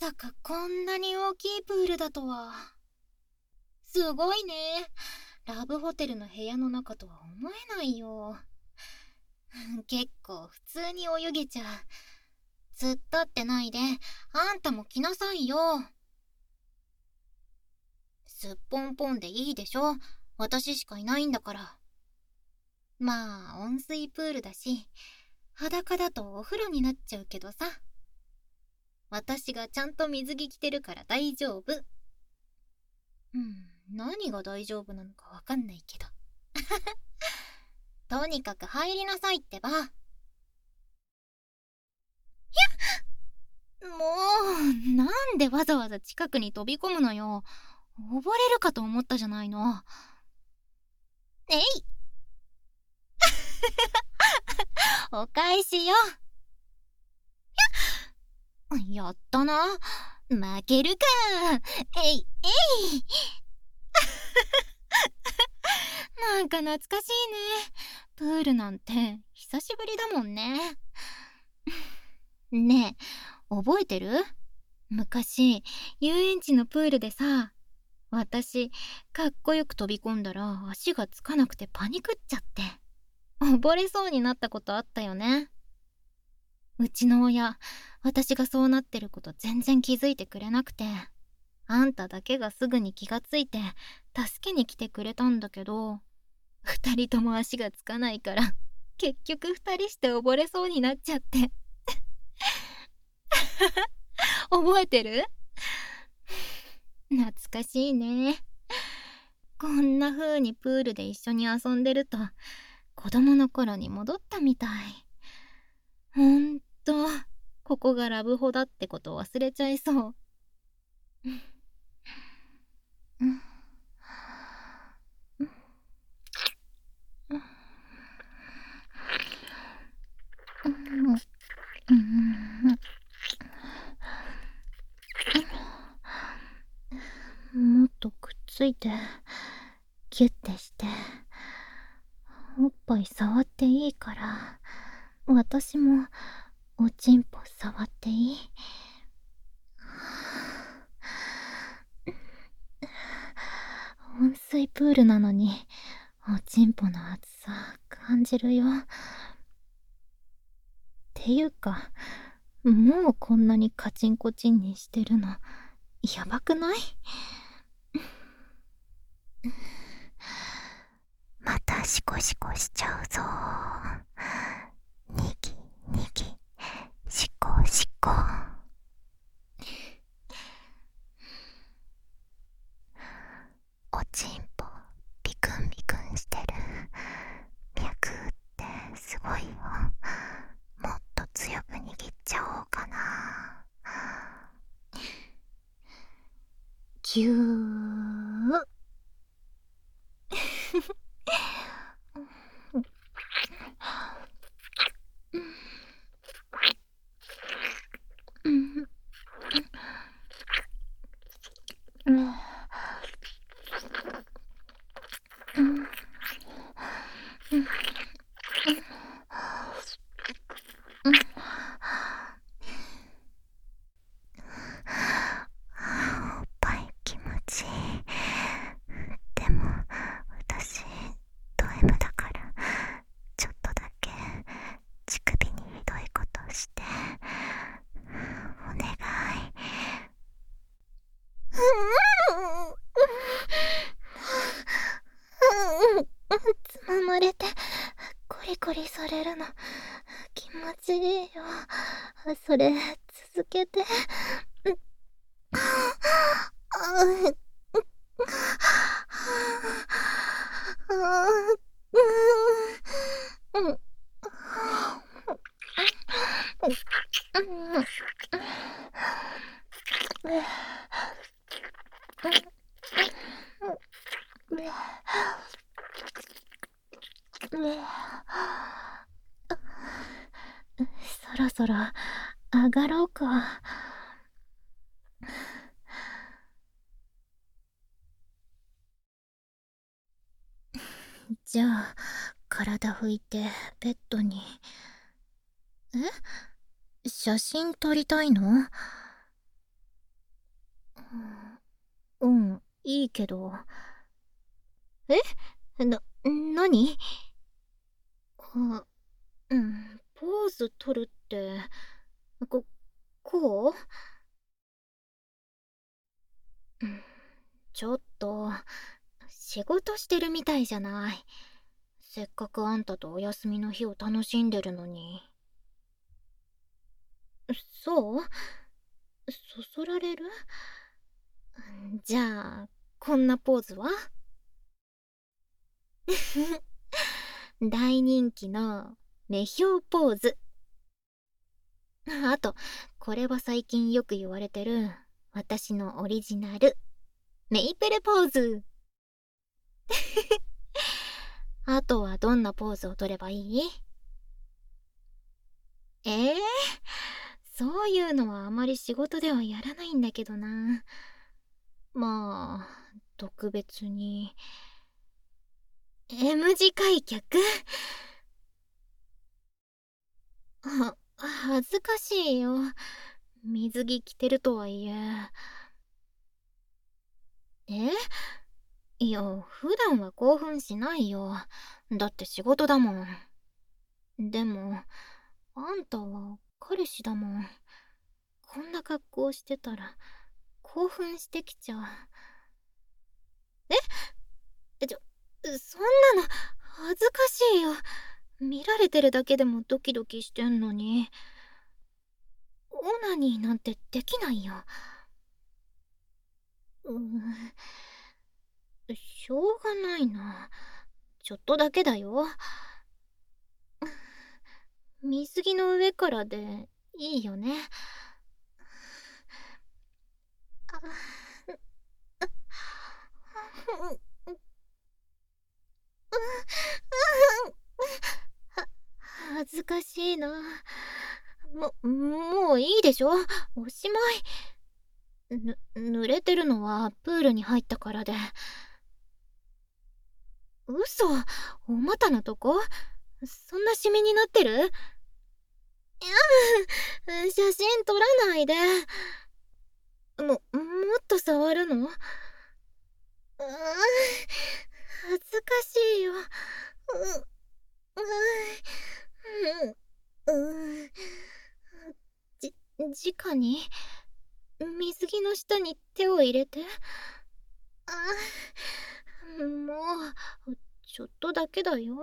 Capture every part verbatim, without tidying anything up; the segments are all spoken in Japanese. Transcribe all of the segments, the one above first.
さかこんなに大きいプールだとは。すごいね。ラブホテルの部屋の中とは思えないよ。結構普通に泳げちゃう。突っ立ってないで、あんたも来なさいよ。すっぽんぽんでいいでしょ。私しかいないんだから。まあ、温水プールだし、裸だとお風呂になっちゃうけどさ。私がちゃんと水着着てるから大丈夫。うん、何が大丈夫なのかわかんないけど。とにかく入りなさいってば。もう、なんでわざわざ近くに飛び込むのよ。溺れるかと思ったじゃないの。えいお返しよ。やったな。負けるか。えいえいなんか懐かしいね。プールなんて久しぶりだもんね。ねえ、覚えてる？昔、遊園地のプールでさ、私、かっこよく飛び込んだら足がつかなくてパニクっちゃって、溺れそうになったことあったよね。うちの親、私がそうなってること全然気づいてくれなくて、あんただけがすぐに気がついて、助けに来てくれたんだけど、二人とも足がつかないから、結局二人して溺れそうになっちゃって。覚えてる？懐かしいね。こんな風にプールで一緒に遊んでると、子供の頃に戻ったみたい。ほんと、ここがラブホだってこと忘れちゃいそう。うんもっとくっついて、キュッてして、おっぱい触っていいから、私もおちんぽ触っていい？温水プールなのに、おちんぽの熱さ感じるよ。っていうか、もうこんなにカチンコチンにしてるの、やばくない？またシコシコしちゃうぞ。にぎにぎ、シコシコ。おちんぽビクンビクンしてる。脈ってすごいよ。もっと強く握っちゃおうかな。ぎゅーうんうんおっぱい気持ちいい。でも私ド M だからちょっとだけ乳首にひどいことしてお願い。つままれてコリコリされるの気持ちいいよ。それ続けて。そろそろ上がろうか。じゃあ体拭いてベッドに。え？写真撮りたいの？ うん、いいけど。えな、なに？あ、うん、ポーズ取るって、こ、こう？うん、ちょっと、仕事してるみたいじゃない。せっかくあんたとお休みの日を楽しんでるのに。そう？そそられる？じゃあ、こんなポーズは？大人気の目標ポーズ。あと、これは最近よく言われてる私のオリジナルメイプルポーズ。あとはどんなポーズを取ればいい？えー、そういうのはあまり仕事ではやらないんだけどな。まあ、特別に M 字開脚。は、恥ずかしいよ。水着着てるとはいえ。え？いや、普段は興奮しないよ。だって仕事だもん。でも、あんたは彼氏だもん。こんな格好してたら興奮してきちゃう。え？ちょ、そんなの恥ずかしいよ。見られてるだけでもドキドキしてんのに。オナニーなんてできないよ。うーん、しょうがないな。ちょっとだけだよ。水着の上からでいいよね。恥ずかしいな。も、もういいでしょ？おしまい。ぬ、濡れてるのはプールに入ったからで。嘘？お股のとこ？そんなシミになってる？いや、写真撮らないで。も、もっと触るの？うーん、恥ずかしいよ。う、う、う、う、じ、直に水着の下に手を入れて。あ、もう、ちょっとだけだよ。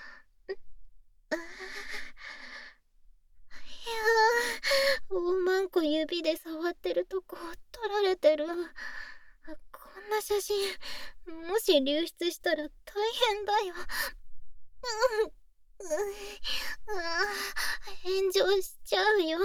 いやー、おまんこ指で触ってるとこ撮られてる。こんな写真、もし流出したら大変だよ。うん、うあ炎上しちゃうよ。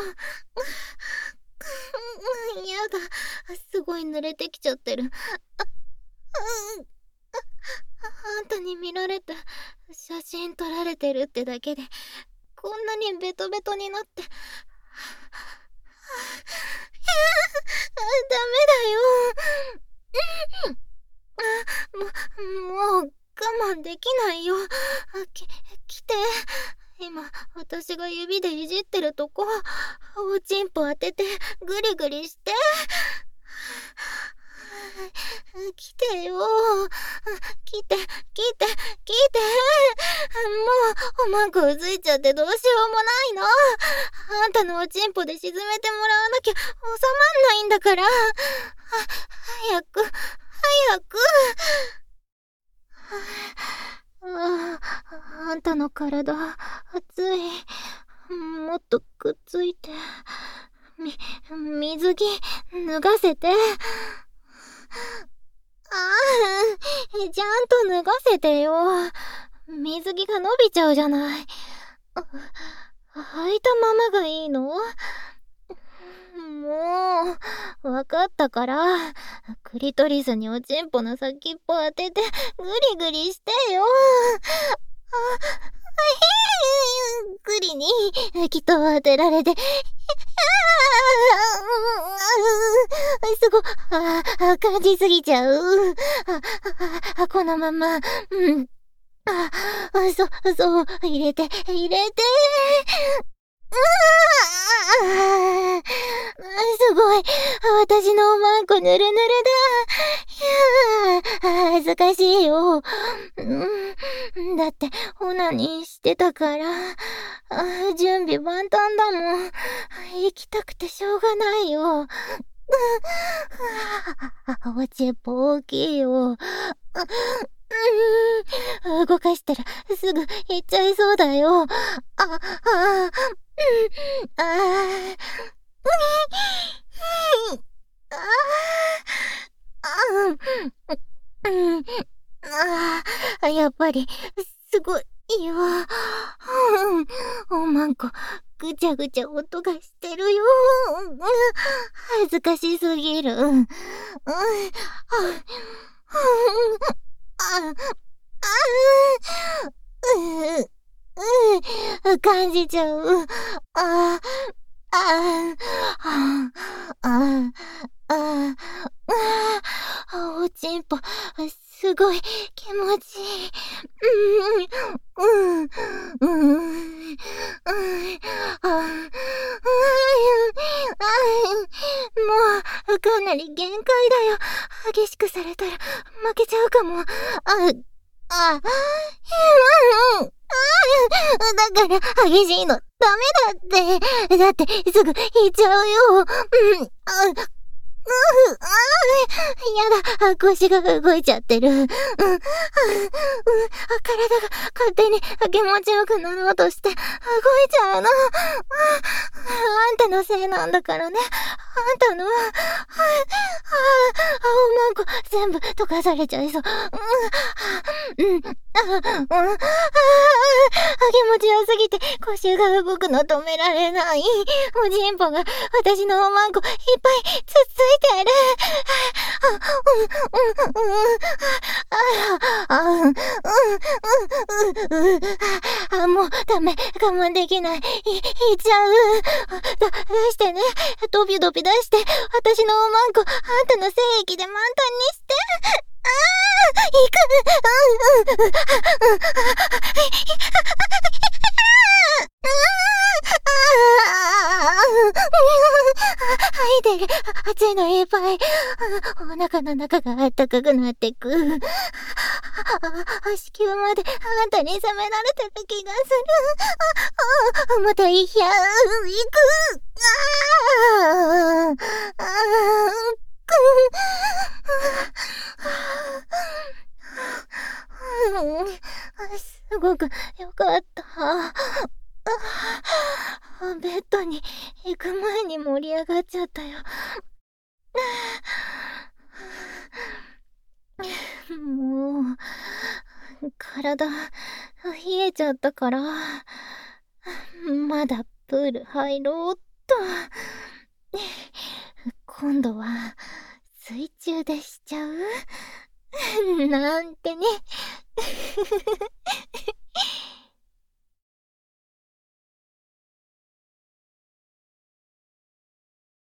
やだ、すごい濡れてきちゃってる。あ、うん、あんたに見られて写真撮られてるってだけでこんなにベトベトになって。ダメだよ。も、もう我慢できないよ。き、来て。今、私が指でいじってるとこ、おちんぽ当ててグリグリして。来てよ。来て、来て、来て。もう、おまんこうずいちゃってどうしようもないの。あんたのおちんぽで沈めてもらわなきゃ収まんないんだから。は、早く、早く。ああ、あんたの体、熱い。もっとくっついて。み、水着、脱がせて。ああ、ちゃんと脱がせてよ。水着が伸びちゃうじゃない。履いたままがいいの？もう、わかったから、クリトリスにおちんぽの先っぽ当てて、グリグリしてよ。あ、グリに、きっと当てられて、すご、あ、感じすぎちゃう。あ、このまま、うん。あ、そ、そう、入れて、入れて。うわあ、すごい。私のおまんんこぬるぬるだ。いやー、恥ずかしいよ。うん、だって、オナニーしてたから、あ準備万端だもん。行きたくてしょうがないよ。おちっぽ大きいよ。うん、動かしたらすぐ行っちゃいそうだよ。あ、あ、うん、あー、うん、あー、うん、あー、やっぱり、すごいわ。うん、おまんこ、ぐちゃぐちゃ音がしてるよ。恥ずかしすぎる。うん、あ、あ、あ、う、う、感じちゃう。あ、あ、あ、あ、あ、あ、おちんぽ、すごい気持ちいい。うん、うん、うん、うん、あ、もう、かなり限界だよ。激しくされたら負けちゃうかも。あ、あ、うん、だから激しいのダメだって。だってすぐ行っちゃうよ。うん、あ、うう、あ、やだ、腰が動いちゃってる。うん、うん、体が勝手に気持ちよくなろうとして動いちゃうの。あんたのせいなんだからね。あんたの、あ、あ、青マンコ全部溶かされちゃいそう。うん、うん、あ、うん、あ、気持ちよすぎて腰が動くの止められない。おじんぽが私のおまんこいっぱいつっついてる。あ、もうダメ、我慢できない。い、いっちゃう。だ、出してね。ドビドビ出して、私のおまんこ、あんたの精液で満タンにして。ああ、行く。うん、うん、うん、吐いてる。熱いのいっぱい。お腹の中があったかくなってく。子宮まであんたに責められてる気がする。またいや、行く。ああ、すごくよかった。ベッドに行く前に盛り上がっちゃったよ。もう、体、冷えちゃったから、まだプール入ろうっと。今度は、水中でしちゃうなんてね。